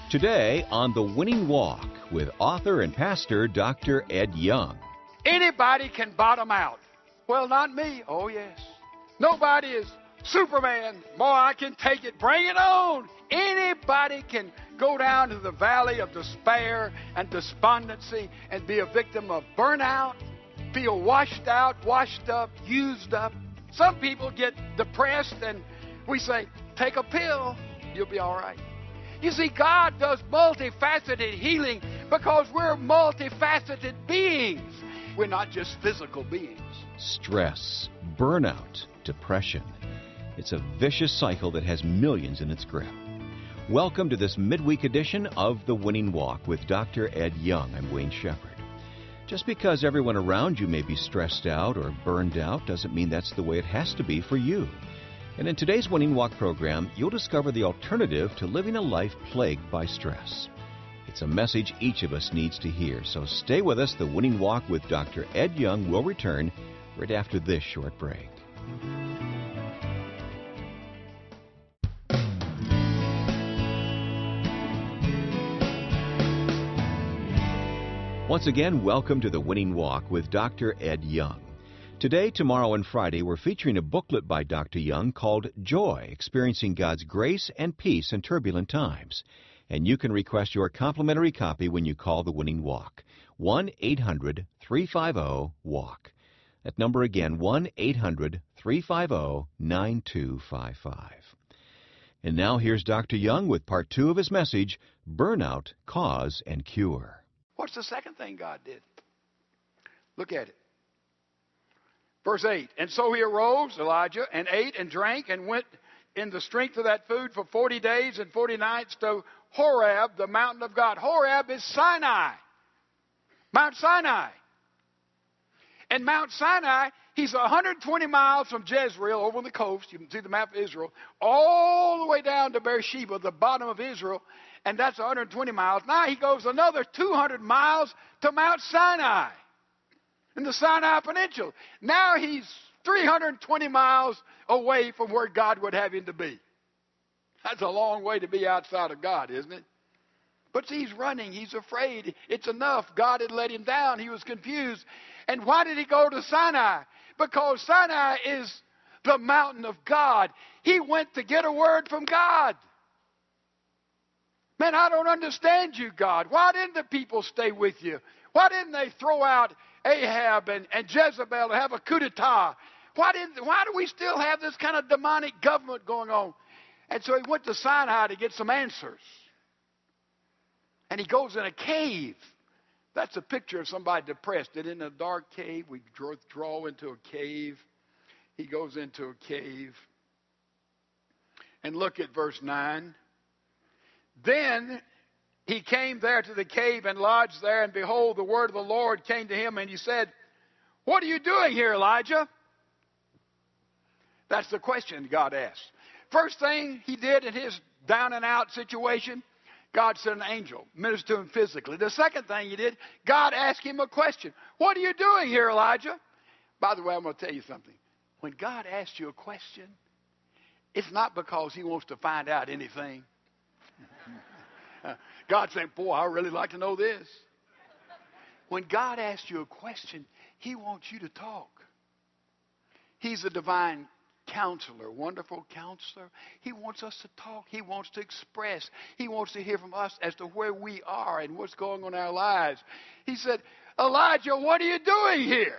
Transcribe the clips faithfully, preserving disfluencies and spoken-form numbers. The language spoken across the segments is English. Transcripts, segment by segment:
Today on The Winning Walk with author and pastor Doctor Ed Young. Anybody can bottom out. Well, not me. Oh, yes. Nobody is Superman. Boy, I can take it. Bring it on. Anybody can go down to the valley of despair and despondency and be a victim of burnout, feel washed out, washed up, used up. Some people get depressed and we say, take a pill, you'll be all right. You see, God does multifaceted healing because we're multifaceted beings. We're not just physical beings. Stress, burnout, depression. It's a vicious cycle that has millions in its grip. Welcome to this midweek edition of The Winning Walk with Doctor Ed Young. I'm Wayne Shepherd. Just because everyone around you may be stressed out or burned out doesn't mean that's the way it has to be for you. And in today's Winning Walk program, you'll discover the alternative to living a life plagued by stress. It's a message each of us needs to hear, so stay with us. The Winning Walk with Doctor Ed Young will return right after this short break. Once again, welcome to The Winning Walk with Doctor Ed Young. Today, tomorrow, and Friday, we're featuring a booklet by Doctor Young called Joy, Experiencing God's Grace and Peace in Turbulent Times. And you can request your complimentary copy when you call The Winning Walk, one eight hundred three five zero walk. That number again, one eight hundred three five zero nine two five five. And now here's Doctor Young with part two of his message, Burnout, Cause and Cure. What's the second thing God did? Look at it. Verse eight, and so he arose, Elijah, and ate and drank and went in the strength of that food for forty days and forty nights to Horeb, the mountain of God. Horeb is Sinai, Mount Sinai. And Mount Sinai, he's one hundred twenty miles from Jezreel over on the coast. You can see the map of Israel, all the way down to Beersheba, the bottom of Israel, and that's one hundred twenty miles. Now he goes another two hundred miles to Mount Sinai in the Sinai Peninsula. Now he's three hundred twenty miles away from where God would have him to be. That's a long way to be outside of God, isn't it? But he's running. He's afraid. It's enough. God had let him down. He was confused. And why did he go to Sinai? Because Sinai is the mountain of God. He went to get a word from God. Man, I don't understand you, God. Why didn't the people stay with you? Why didn't they throw out Ahab and, and Jezebel and have a coup d'etat? Why, didn't, why do we still have this kind of demonic government going on? And so he went to Sinai to get some answers. And he goes in a cave. That's a picture of somebody depressed. And in a dark cave, we draw, draw into a cave. He goes into a cave. And look at verse nine. Then he came there to the cave and lodged there, and behold, the word of the Lord came to him, and he said, what are you doing here, Elijah? That's the question God asked. First thing he did in his down and out situation, God sent an angel, ministered to him physically. The second thing he did, God asked him a question. What are you doing here, Elijah? By the way, I'm going to tell you something. When God asks you a question, it's not because he wants to find out anything. God saying, boy, I really like to know this. When God asks you a question, he wants you to talk. He's a divine counselor, wonderful counselor. He wants us to talk. He wants to express. He wants to hear from us as to where we are and what's going on in our lives. He said, Elijah, what are you doing here?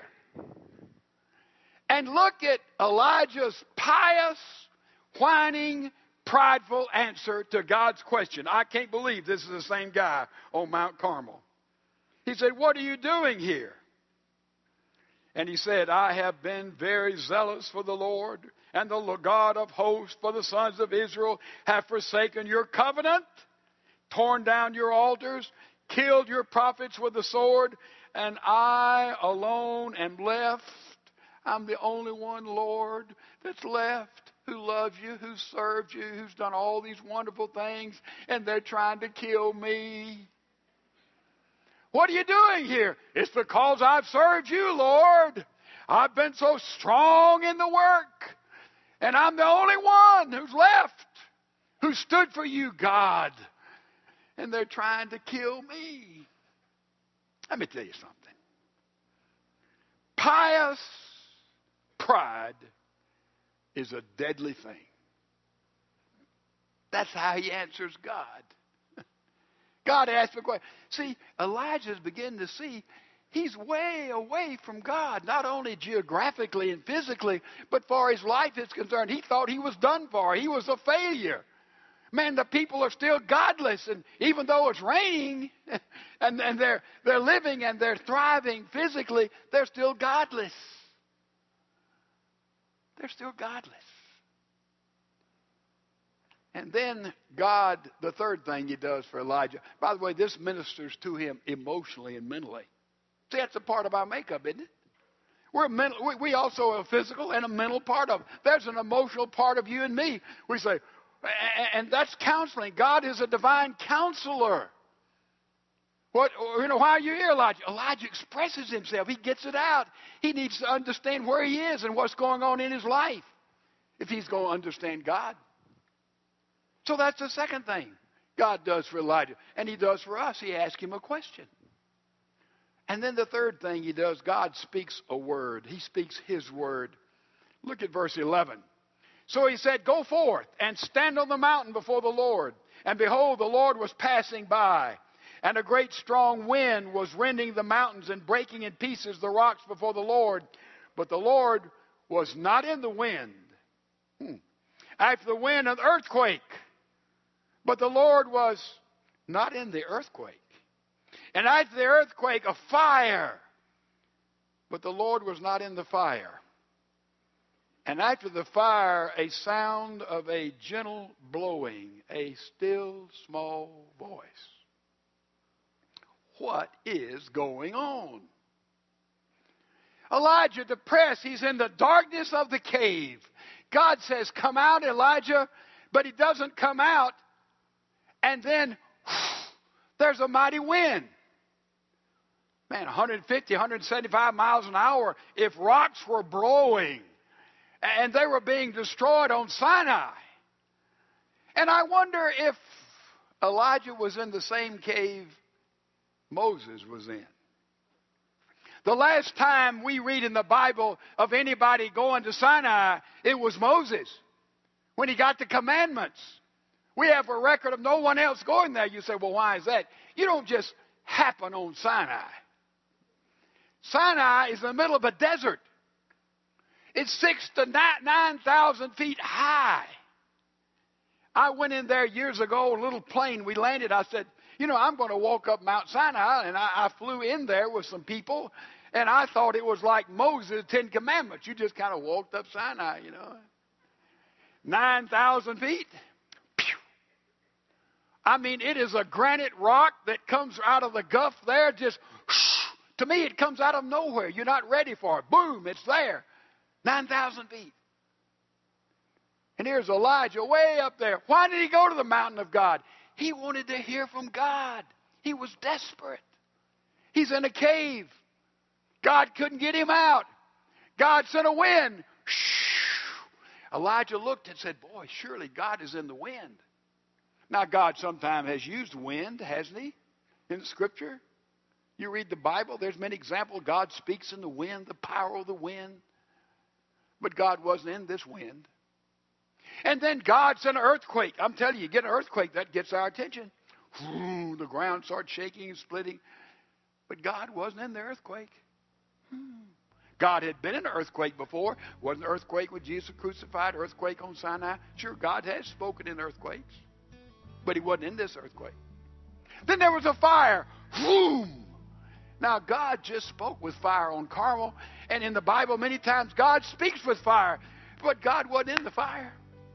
And look at Elijah's pious, whining, prideful answer to God's question. I can't believe this is the same guy on Mount Carmel. He said, what are you doing here? And he said, I have been very zealous for the Lord, and the God of hosts, for the sons of Israel have forsaken your covenant, torn down your altars, killed your prophets with the sword, and I alone am left. I'm the only one, Lord, that's left, who loves you, who served you, who's done all these wonderful things, and they're trying to kill me. What are you doing here? It's because I've served you, Lord. I've been so strong in the work, and I'm the only one who's left, who stood for you, God. and they're trying to kill me. Let me tell you something. Pious pride is a deadly thing. That's how he answers God. God asked for question. See, Elijah's beginning to see he's way away from God, not only geographically and physically, but far as life is concerned. He thought he was done for. He was a failure. Man, the people are still godless, and even though it's raining and, and they're, they're living and they're thriving physically, they're still godless. They're still godless. And then God, the third thing he does for Elijah, by the way, this ministers to him emotionally and mentally. See, that's a part of our makeup, isn't it? We're mental, we, we also are a physical and a mental part of it. There's an emotional part of you and me. We say, and that's counseling. God is a divine counselor. What, you know, why are you here, Elijah? Elijah expresses himself. He gets it out. He needs to understand where he is and what's going on in his life if he's going to understand God. So that's the second thing God does for Elijah. And he does for us. He asks him a question. And then the third thing he does, God speaks a word. He speaks his word. Look at verse eleven. So he said, go forth and stand on the mountain before the Lord. And behold, the Lord was passing by. And a great strong wind was rending the mountains and breaking in pieces the rocks before the Lord. But the Lord was not in the wind. Hmm. After the wind, an earthquake. But the Lord was not in the earthquake. And after the earthquake, a fire. But the Lord was not in the fire. And after the fire, a sound of a gentle blowing, a still small voice. What is going on? Elijah, depressed, he's in the darkness of the cave. God says, come out, Elijah, but he doesn't come out. And then there's a mighty wind. Man, one fifty, one seventy-five miles an hour. If rocks were blowing and they were being destroyed on Sinai. And I wonder if Elijah was in the same cave Moses was in. The last time we read in the Bible of anybody going to Sinai, it was Moses when he got the commandments. We have a record of no one else going there. You say, well, why is that? You don't just happen on Sinai. Sinai is in the middle of a desert. It's six to nine thousand feet high. I went in there years ago, a little plane. We landed. I said, you know, I'm going to walk up Mount Sinai. And I, I flew in there with some people. And I thought it was like Moses' Ten Commandments. You just kind of walked up Sinai, you know. nine thousand feet. I mean, it is a granite rock that comes out of the Gulf there. Just, to me, it comes out of nowhere. You're not ready for it. Boom, it's there. nine thousand feet. And here's Elijah way up there. Why did he go to the mountain of God? He wanted to hear from God. He was desperate. He's in a cave. God couldn't get him out. God sent a wind. Elijah looked and said, boy, surely God is in the wind. Now, God sometimes has used wind, hasn't he, in the Scripture? You read the Bible, there's many examples. God speaks in the wind, the power of the wind. But God wasn't in this wind. And then God sent an earthquake. I'm telling you, you get an earthquake, that gets our attention. The ground starts shaking and splitting. But God wasn't in the earthquake. God had been in an earthquake before. Wasn't an earthquake with Jesus crucified, earthquake on Sinai. Sure, God has spoken in earthquakes. But he wasn't in this earthquake. Then there was a fire. Boom! Now, God just spoke with fire on Carmel. And in the Bible, many times, God speaks with fire. But God wasn't in the fire.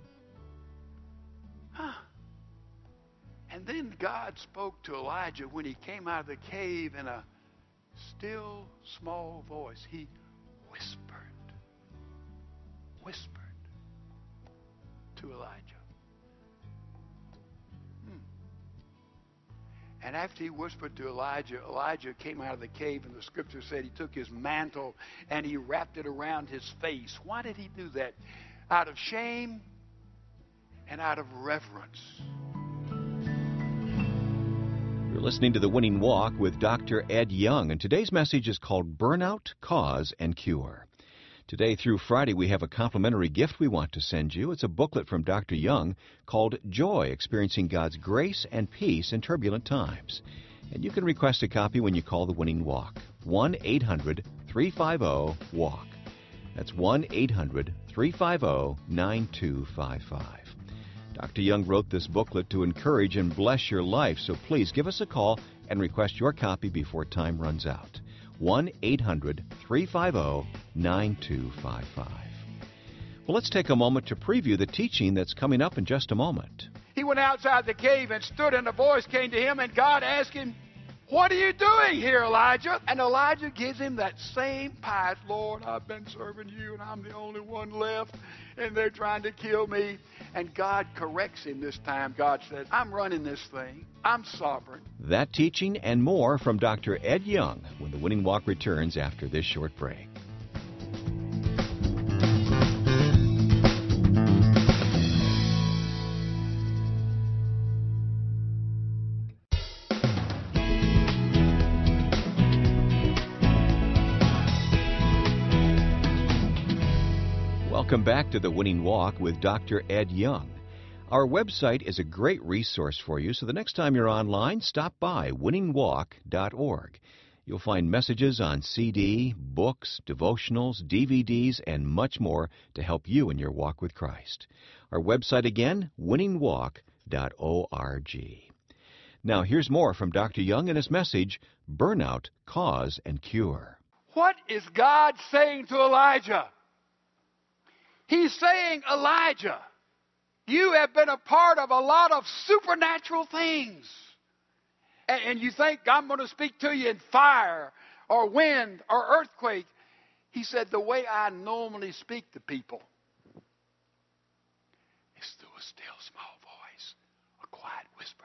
Huh. And then God spoke to Elijah when he came out of the cave in a still, small voice. He whispered, whispered to Elijah. Hmm. And after he whispered to Elijah, Elijah came out of the cave, and the Scripture said he took his mantle and he wrapped it around his face. Why did he do that? Out of shame and out of reverence. You're listening to The Winning Walk with Doctor Ed Young, and today's message is called Burnout, Cause, and Cure. Today through Friday, we have a complimentary gift we want to send you. It's a booklet from Doctor Young called Joy, Experiencing God's Grace and Peace in Turbulent Times. And you can request a copy when you call The Winning Walk, one eight hundred three five zero walk. That's one eight hundred three five zero nine two five five. Doctor Young wrote this booklet to encourage and bless your life, so please give us a call and request your copy before time runs out. one eight hundred three five zero nine two five five. Well, let's take a moment to preview the teaching that's coming up in just a moment. He went outside the cave and stood, and a voice came to him, and God asked him, "What are you doing here, Elijah?" And Elijah gives him that same pious, "Lord, I've been serving you, and I'm the only one left, and they're trying to kill me." And God corrects him this time. God said, "I'm running this thing. I'm sovereign." That teaching and more from Doctor Ed Young when The Winning Walk returns after this short break. Welcome back to The Winning Walk with Doctor Ed Young. Our website is a great resource for you, so the next time you're online, stop by winning walk dot org. You'll find messages on C D, books, devotionals, D V Ds, and much more to help you in your walk with Christ. Our website again, winning walk dot org. Now here's more from Doctor Young and his message, Burnout, Cause, and Cure. What is God saying to Elijah? He's saying, Elijah, you have been a part of a lot of supernatural things. And, and you think I'm going to speak to you in fire or wind or earthquake. He said, the way I normally speak to people is through a still small voice, a quiet whisper.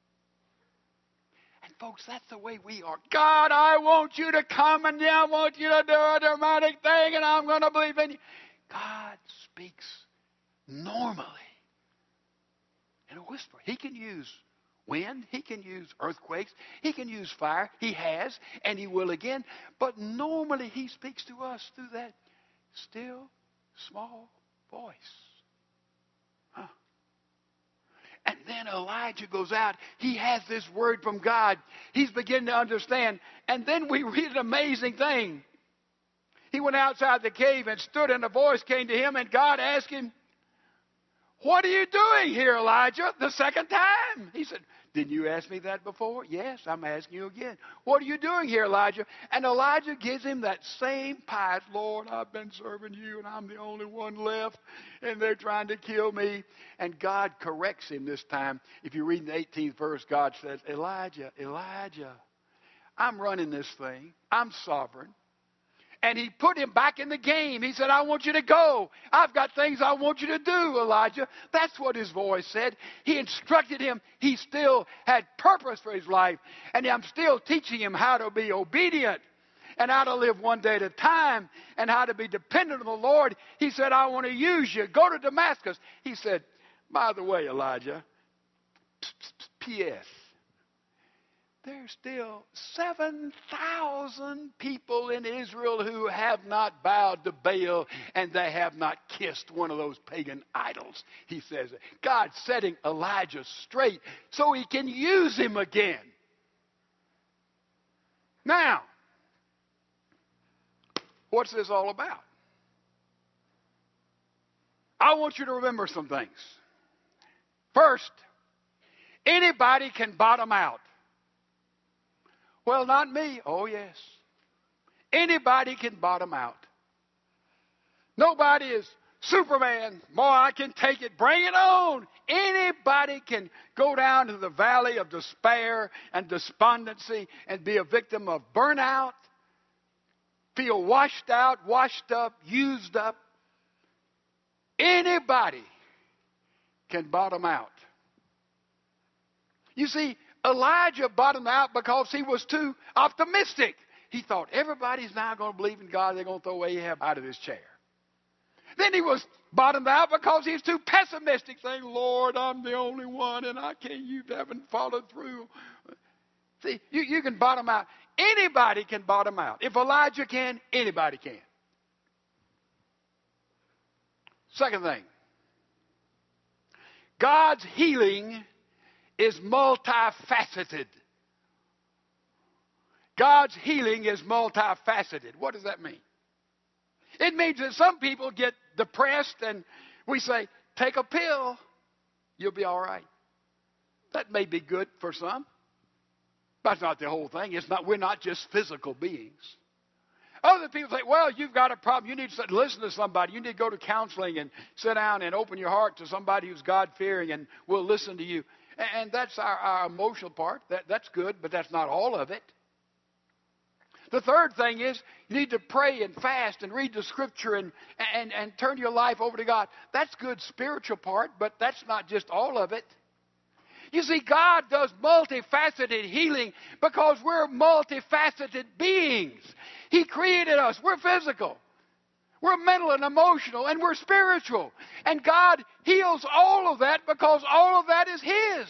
And folks, that's the way we are. God, I want you to come, and I want you to do a dramatic thing, and I'm going to believe in you. God speaks normally in a whisper. He can use wind. He can use earthquakes. He can use fire. He has, and he will again. But normally he speaks to us through that still, small voice. Huh. And then Elijah goes out. He has this word from God. He's beginning to understand. And then we read an amazing thing. He went outside the cave and stood, and a voice came to him, and God asked him, "What are you doing here, Elijah?" The second time. He said, "Didn't you ask me that before?" "Yes, I'm asking you again. What are you doing here, Elijah?" And Elijah gives him that same pious, "Lord, I've been serving you, and I'm the only one left, and they're trying to kill me." And God corrects him this time. If you read in the eighteenth verse, God says, "Elijah, Elijah, I'm running this thing. I'm sovereign." And he put him back in the game. He said, "I want you to go. I've got things I want you to do, Elijah." That's what his voice said. He instructed him. He still had purpose for his life. And I'm still teaching him how to be obedient and how to live one day at a time and how to be dependent on the Lord. He said, "I want to use you. Go to Damascus." He said, "By the way, Elijah, P S there's still seven thousand people in Israel who have not bowed to Baal, and they have not kissed one of those pagan idols." He says, God's setting Elijah straight so he can use him again. Now, what's this all about? I want you to remember some things. First, anybody can bottom out. "Well, not me." Oh, yes. Anybody can bottom out. Nobody is Superman. "Boy, I can take it. Bring it on." Anybody can go down to the valley of despair and despondency and be a victim of burnout, feel washed out, washed up, used up. Anybody can bottom out. You see, Elijah bottomed out because he was too optimistic. He thought, everybody's now going to believe in God. They're going to throw Ahab out of his chair. Then he was bottomed out because he was too pessimistic, saying, "Lord, I'm the only one, and I can't. You haven't followed through." See, you, you can bottom out. Anybody can bottom out. If Elijah can, anybody can. Second thing, God's healing is multifaceted. God's healing is multifaceted. What does that mean? It means that some people get depressed and we say, take a pill, you'll be all right. That may be good for some. That's not the whole thing. It's not, we're not just physical beings. Other people say, well, you've got a problem. You need to listen to somebody. You need to go to counseling and sit down and open your heart to somebody who's God-fearing and will listen to you. And that's our, our emotional part. That, that's good, but that's not all of it. The third thing is you need to pray and fast and read the Scripture and, and, and turn your life over to God. That's good spiritual part, but that's not just all of it. You see, God does multifaceted healing because we're multifaceted beings. He created us. We're physical. We're mental and emotional, and we're spiritual. And God heals all of that because all of that is His.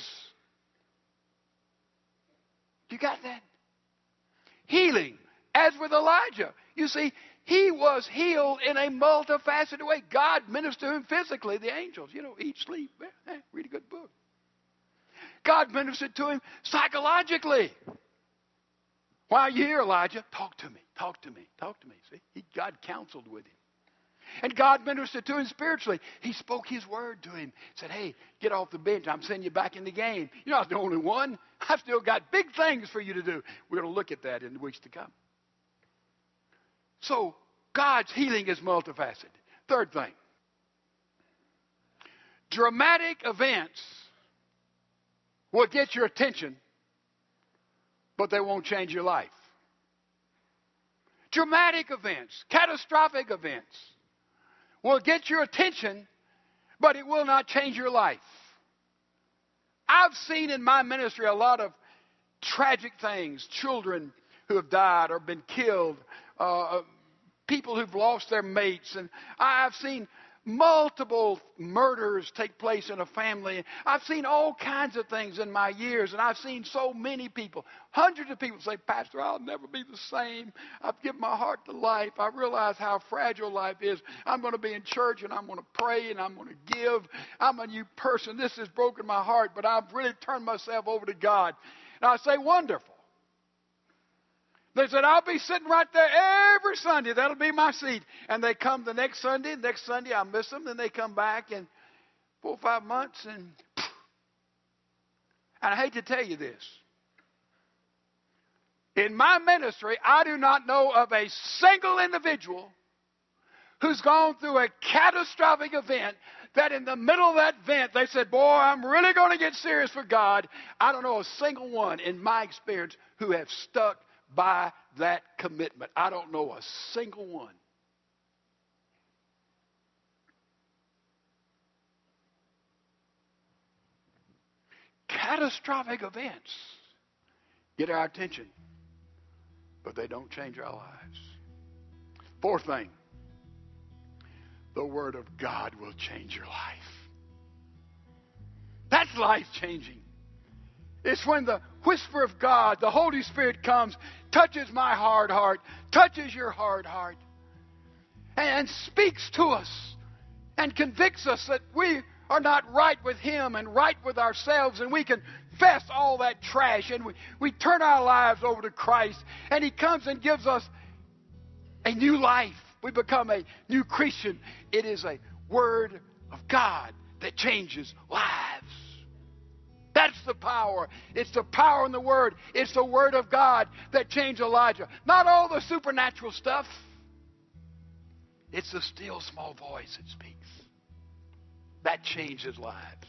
You got that? Healing. As with Elijah, you see, he was healed in a multifaceted way. God ministered to him physically, the angels, you know, eat, sleep, eh, read a good book. God ministered to him psychologically. Why are you here, Elijah? Talk to me, talk to me, talk to me. See, he, God counseled with him. And God ministered to him spiritually. He spoke His word to him. Said, hey, get off the bench. I'm sending you back in the game. You're not the only one. I've still got big things for you to do. We're going to look at that in the weeks to come. So, God's healing is multifaceted. Third thing. Dramatic events will get your attention, but they won't change your life. Dramatic events, catastrophic events will get your attention, but it will not change your life. I've seen in my ministry a lot of tragic things, children who have died or been killed, uh, people who've lost their mates. And I've seen multiple murders take place in a family. I've seen all kinds of things in my years, and I've seen so many people, hundreds of people say, Pastor, I'll never be the same. I've given my heart to life. I realize how fragile life is. I'm going to be in church, and I'm going to pray, and I'm going to give. I'm a new person. This has broken my heart, but I've really turned myself over to God. And I say, wonderful. They said, I'll be sitting right there every Sunday. That'll be my seat. And they come the next Sunday. Next Sunday, I miss them. Then they come back in four or five months. And, and I hate to tell you this. In my ministry, I do not know of a single individual who's gone through a catastrophic event that in the middle of that event, they said, boy, I'm really going to get serious for God. I don't know a single one in my experience who have stuck by that commitment. I don't know a single one. Catastrophic events get our attention, but they don't change our lives. Fourth thing, the Word of God will change your life. That's life-changing. It's when the whisper of God, the Holy Spirit comes, touches my hard heart, touches your hard heart, and speaks to us and convicts us that we are not right with Him and right with ourselves, and we confess all that trash, and we, we turn our lives over to Christ, and He comes and gives us a new life. We become a new Christian. It is a Word of God that changes lives. That's the power. It's the power in the Word. It's the Word of God that changed Elijah. Not all the supernatural stuff. It's the still small voice that speaks. That changes lives.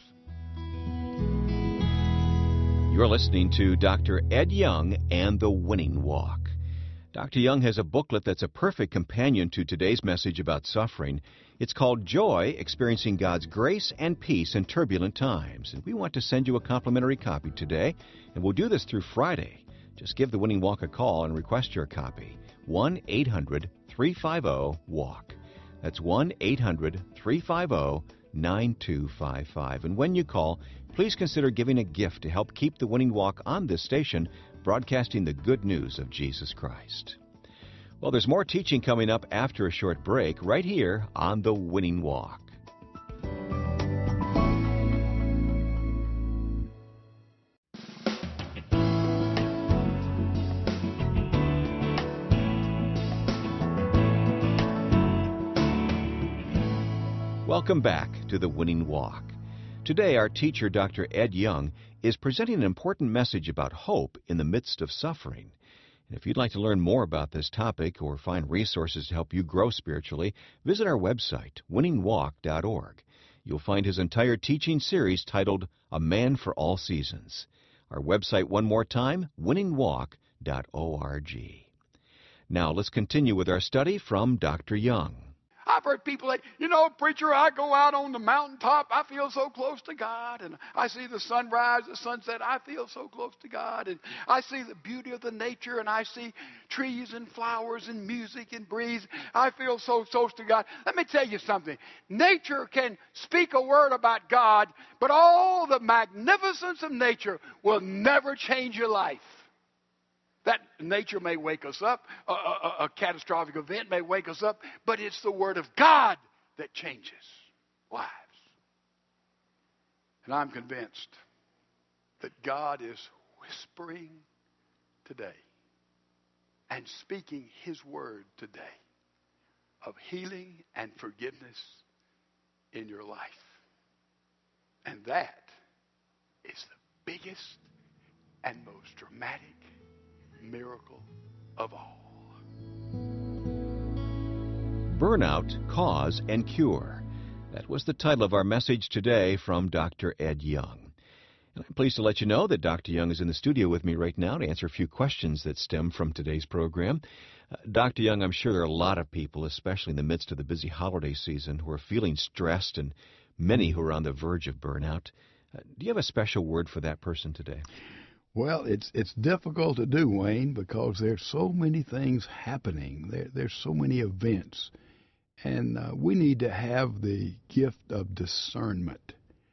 You're listening to Doctor Ed Young and the Winning Walk. Doctor Young has a booklet that's a perfect companion to today's message about suffering. It's called Joy, Experiencing God's Grace and Peace in Turbulent Times. And we want to send you a complimentary copy today, and we'll do this through Friday. Just give the Winning Walk a call and request your copy. one eight hundred three five zero walk. That's one eight hundred three five zero nine two five five. And when you call, please consider giving a gift to help keep the Winning Walk on this station broadcasting the good news of Jesus Christ. Well, there's more teaching coming up after a short break right here on The Winning Walk. Welcome back to The Winning Walk. Today, our teacher, Doctor Ed Young, is presenting an important message about hope in the midst of suffering. And if you'd like to learn more about this topic or find resources to help you grow spiritually, visit our website, winning walk dot org. You'll find his entire teaching series titled A Man for All Seasons. Our website one more time, winning walk dot org. Now, let's continue with our study from Doctor Young. I've heard people say, you know, preacher, I go out on the mountaintop, I feel so close to God, and I see the sunrise, the sunset, I feel so close to God, and I see the beauty of the nature, and I see trees and flowers and music and breeze. I feel so close to God. Let me tell you something. Nature can speak a word about God, but all the magnificence of nature will never change your life. That nature may wake us up, a, a, a catastrophic event may wake us up, but it's the Word of God that changes lives. And I'm convinced that God is whispering today and speaking His Word today of healing and forgiveness in your life. And that is the biggest and most dramatic miracle of all. Burnout, Cause and Cure. That was the title of our message today from Doctor Ed Young. And I'm pleased to let you know that Doctor Young is in the studio with me right now to answer a few questions that stem from today's program. Uh, Doctor Young, I'm sure there are a lot of people, especially in the midst of the busy holiday season, who are feeling stressed and many who are on the verge of burnout. Uh, do you have a special word for that person today? Well, it's it's difficult to do, Wayne, because there's so many things happening. There, there's so many events. And uh, we need to have the gift of discernment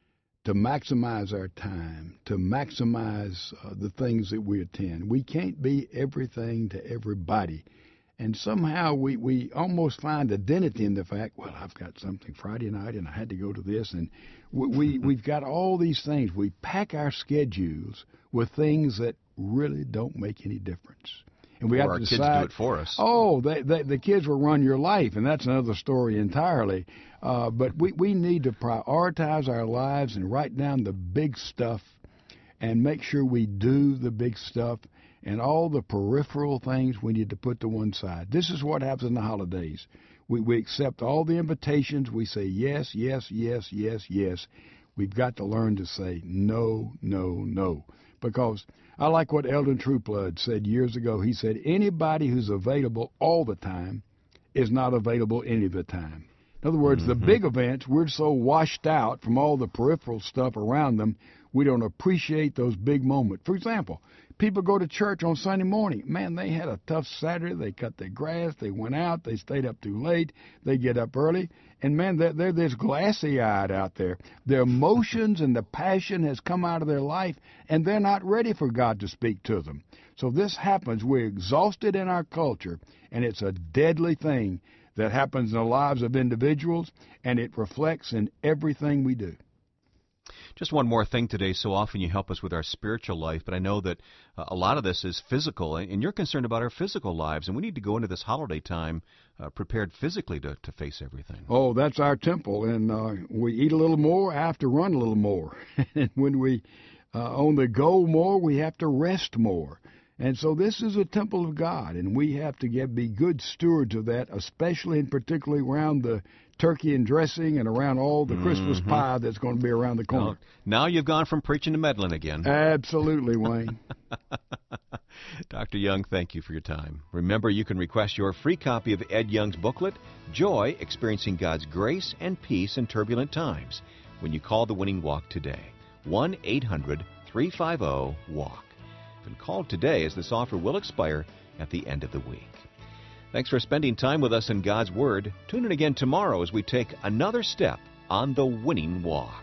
to maximize our time, to maximize uh, the things that we attend. We can't be everything to everybody. And somehow we, we almost find identity in the fact, well, I've got something Friday night and I had to go to this. And we, we, we've got all these things. We pack our schedules with things that really don't make any difference. And we or have our to decide, kids do it for us. Oh, they, they, the kids will run your life, and that's another story entirely. Uh, but we, we need to prioritize our lives and write down the big stuff and make sure we do the big stuff. And all the peripheral things we need to put to one side. This is what happens in the holidays. We, we accept all the invitations. We say yes, yes, yes, yes, yes. We've got to learn to say no, no, no. Because I like what Eldon Truplood said years ago. He said, anybody who's available all the time is not available any of the time. In other words, mm-hmm. the big events, we're so washed out from all the peripheral stuff around them, we don't appreciate those big moments. For example, people go to church on Sunday morning. Man, they had a tough Saturday. They cut their grass. They went out. They stayed up too late. They get up early. And, man, they're, they're this glassy-eyed out there. Their emotions and the passion has come out of their life, and they're not ready for God to speak to them. So this happens. We're exhausted in our culture, and it's a deadly thing that happens in the lives of individuals, and it reflects in everything we do. Just one more thing today. So often you help us with our spiritual life, but I know that uh, a lot of this is physical, and you're concerned about our physical lives, and we need to go into this holiday time uh, prepared physically to, to face everything. Oh, that's our temple, and uh, we eat a little more, have to run a little more. And when we uh, on the go more, we have to rest more. And so this is a temple of God, and we have to get be good stewards of that, especially and particularly around the turkey and dressing and around all the mm-hmm. Christmas pie that's going to be around the corner. Now, now you've gone from preaching to meddling again. Absolutely, Wayne. Doctor Young, thank you for your time. Remember, you can request your free copy of Ed Young's booklet, Joy, Experiencing God's Grace and Peace in Turbulent Times, when you call The Winning Walk today. one eight hundred three five zero walk. And call today, as this offer will expire at the end of the week. Thanks for spending time with us in God's Word. Tune in again tomorrow as we take another step on the winning walk.